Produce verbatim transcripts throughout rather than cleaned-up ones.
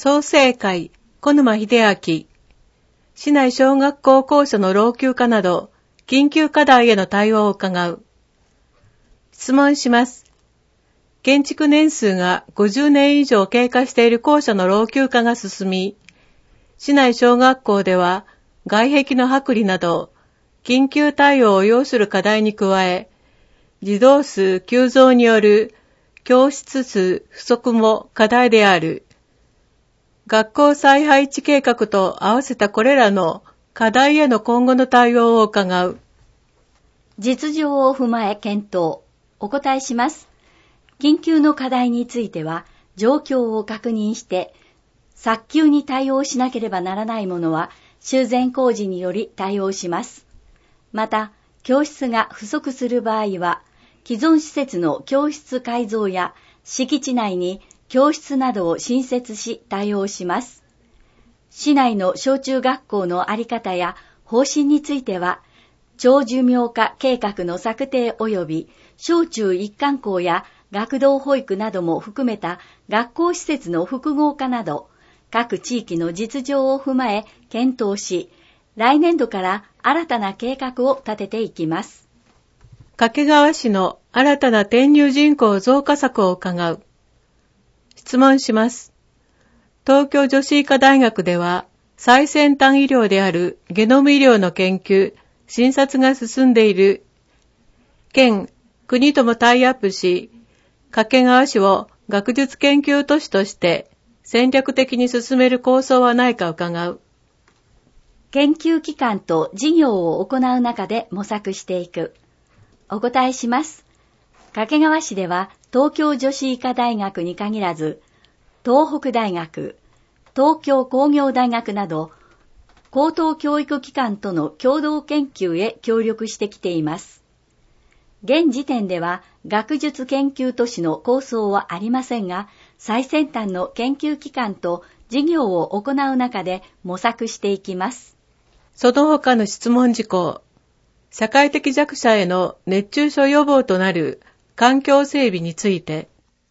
創成会小沼秀明、市内小学校校舎の老朽化など、緊急課題への対応を伺う。質問します。建築年数がごじゅうねん以上経過している校舎の老朽化が進み、市内小学校では外壁の剥離など、緊急対応を要する課題に加え、児童数急増による教室数不足も課題である。学校再配置計画と合わせたこれらの課題への今後の対応を伺う。 実情を踏まえ検討。お答えします。緊急の課題については、状況を確認して、早急に対応しなければならないものは、修繕工事により対応します。また、教室が不足する場合は、既存施設の教室改造や、敷地内に教室などを新設し対応します。市内の小中学校の在り方や方針については、長寿命化計画の策定及び小中一貫校や学童保育なども含めた学校施設の複合化など、各地域の実情を踏まえ検討し、来年度から新たな計画を立てていきます。 掛川市の新たな転入人口増加策を伺う。質問します。東京女子医科大学では最先端医療であるゲノム医療の研究、診察が進んでいる。県、国ともタイアップし、掛川市を学術研究都市として戦略的に進める構想はないか伺う。 研究機関と事業を行う中で模索していく。お答えします。掛川市では東京女子医科大学に限らず、東北大学、東京工業大学など、高等教育機関との共同研究へ協力してきています。現時点では学術研究都市の構想はありませんが、最先端の研究機関と事業を行う中で模索していきます。 その他の質問事項、社会的弱者への熱中症予防となる環境整備について。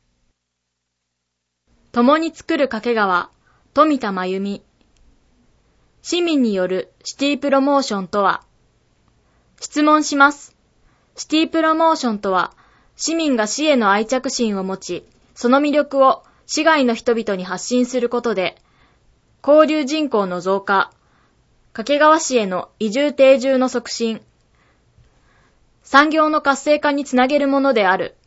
共に作る掛川、富田真由美。市民によるシティプロモーションとは。質問します。シティプロモーションとは、市民が市への愛着心を持ち、その魅力を市外の人々に発信することで、交流人口の増加、掛川市への移住定住の促進、産業の活性化につなげるものである。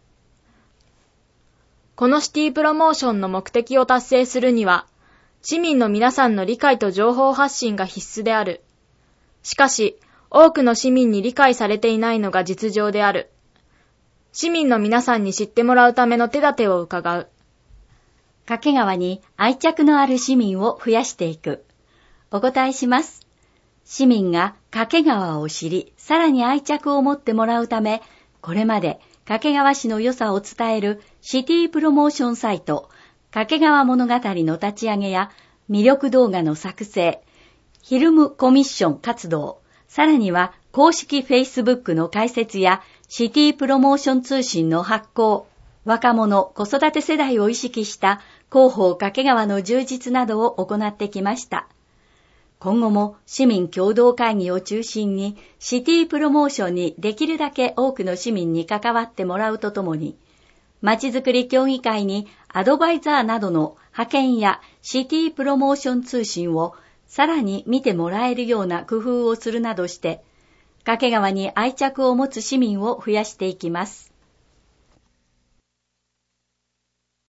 このシティプロモーションの目的を達成するには、市民の皆さんの理解と情報発信が必須である。しかし、多くの市民に理解されていないのが実情である。市民の皆さんに知ってもらうための手立てを伺う。 掛川に愛着のある市民を増やしていく。お答えします。市民が掛川を知り、さらに愛着を持ってもらうため、これまで掛川市の良さを伝えるシティプロモーションサイト、掛川物語の立ち上げや魅力動画の作成、フィルムコミッション活動、さらには公式 Facebook の開設やシティプロモーション通信の発行、若者、子育て世代を意識した広報掛川の充実などを行ってきました。今後も市民共同会議を中心にシティプロモーションにできるだけ多くの市民に関わってもらうとともに、まちづくり協議会にアドバイザーなどの派遣やシティプロモーション通信をさらに見てもらえるような工夫をするなどして、掛川に愛着を持つ市民を増やしていきます。